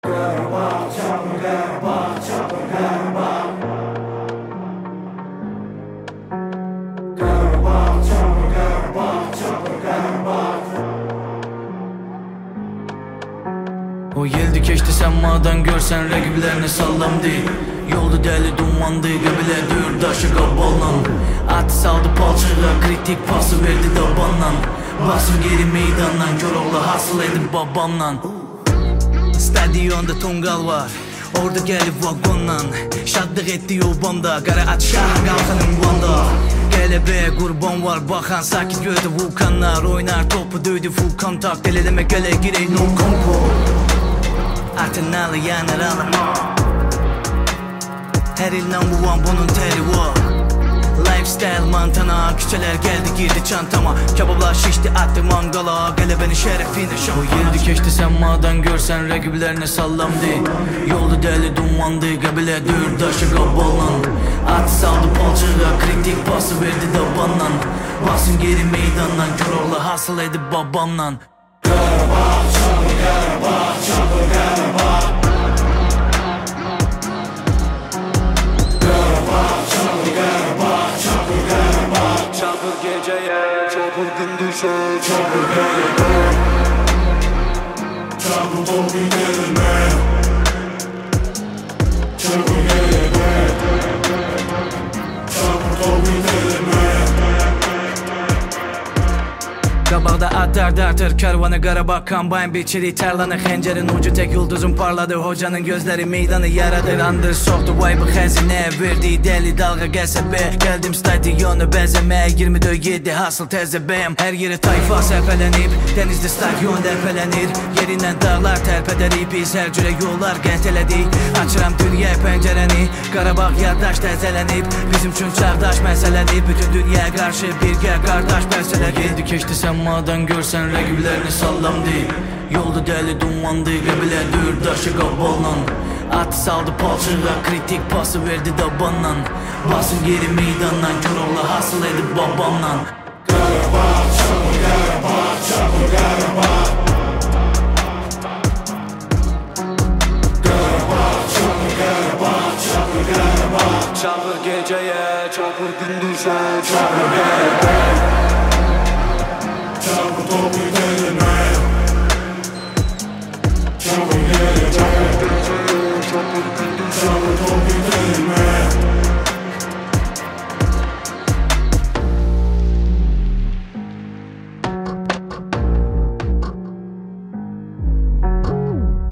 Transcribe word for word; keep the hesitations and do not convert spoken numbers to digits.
Karabağ, çapır Karabağ, çapır Karabağ. Karabağ, çapır Karabağ, çapır Karabağ. O geldi keçti sen madan görsen rəqiblərini sallam değil. Yoldu dəli dumandı qəbilə dördaşı qaballan. Atı saldı palçığa kritik pası verdi dabanla. Basır geri meydandan kör oğlu hasıl edib babamla. Stadionda tongal var, orada gəlib vagonla. Şadlıq etdi yobamda, qara at şah qalxanın vanda. Qələbəyə qurban var, baxan sakit gördü vulkanlar. Oynar topu döydü full kontakt, el eləmə gələ girək no kompo. Atın alı yanır alım. Hər il number one bunun teri var. Lifestyle mantana, küçələr gəldi girdi çantama. Kebablar şişdi attı mangala, qələbənin şərəfinə şam. O geldi keçdi sən madan görsən rəqiblərini sallam deyil. Yoldu dəli dumandı qəbilə dördaşı qaballan. Atı saldı palçığa kritik pası verdi dabanla. Basın geri meydandan kör oğlu hasıl edib babamla. Karabağ, çapır Karabağ, çapır Karabağ. Karabağ, çapır Karabağ, çapır Karabağ. Çapır geceye, çapır gündüze, Çapır Karabağ. Çapır topu elime. Çapır elime. Çapır topu elime. Qabaqda atlar dartır karvanı Qarabağ kombayn biçiri tərlanı xəncərin ucu tek yıldızın parladı. Hocanın gözləri meydanı yaradır andır soxdu vay bu xəzinə verdiyi dəli dalğa qəsəbə. Gəldim stadionu bəzəməyə yirmi dörd yedi hasıl təzəbəyəm. Hər yeri tayfa səpələnib dənizli stadion dəpələnir. Yerindən dağlar tərpədərib biz hər cürə yollar qət elədik. Açıram dünya pəncərəni Qarabağ yaddaş təzələnib. Bizim üçün çağdaş məsələdir bütün dünyaya qarşı birgə qardaş məsələ. Geldi keçdi sən madan görsən rəqiblərini sallam deyil. Yoldu dəli dumandı qəbilə dördaşı qaballa. Atı saldı palçığa kritik pası verdi dabanla. Basın geri meydandan kör oğlu hasıl edib babamla. Karabağ, çapır Karabağ, çapır Karabağ. Karabağ, çapır Karabağ, çapır Karabağ. Çapır geceye, çapır gündüze, Çapır Karabağ. Çapır topu elime.